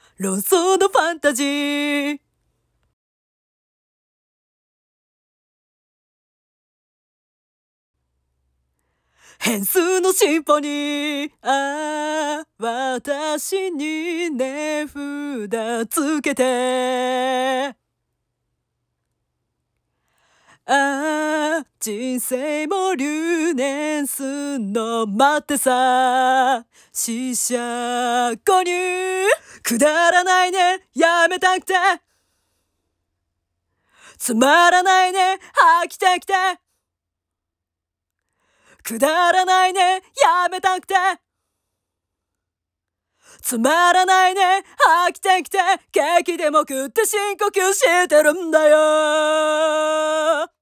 論争のファンタジー。変数のシンフォニー。ああ、私に値札つけて。ああ、人生も留年すんの待ってさ。四捨五入。くだらないね、やめたくて。つまらないね、飽きてきて。くだらないね、やめたくて。つまらないね、飽きてきて。ケーキでも食って深呼吸してるんだよ。